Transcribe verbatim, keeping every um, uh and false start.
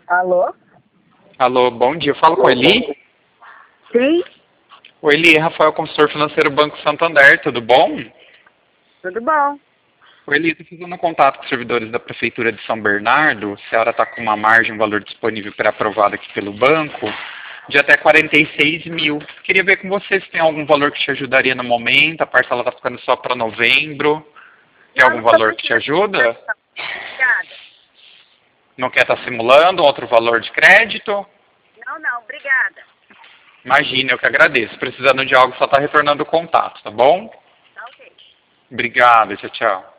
Alô? Alô, bom dia. Eu falo com a Eli? Sim, Oi, Eli, Rafael, consultor financeiro Banco Santander, tudo bom? tudo bom? Oi, Eli, estou fazendo contato com os servidores da Prefeitura de São Bernardo. A senhora está com uma margem, um valor disponível pré-aprovado aqui pelo banco, de até quarenta e seis mil. Queria ver com você se tem algum valor que te ajudaria no momento. A parcela está ficando só para novembro. Tem Não, algum não tô valor que te precisando. ajuda? Obrigada. Não quer estar simulando outro valor de crédito? Não, não, obrigada. Imagina, eu que agradeço. Precisando de algo, só está retornando o contato, tá bom? Tá ok. Obrigado, tchau, tchau.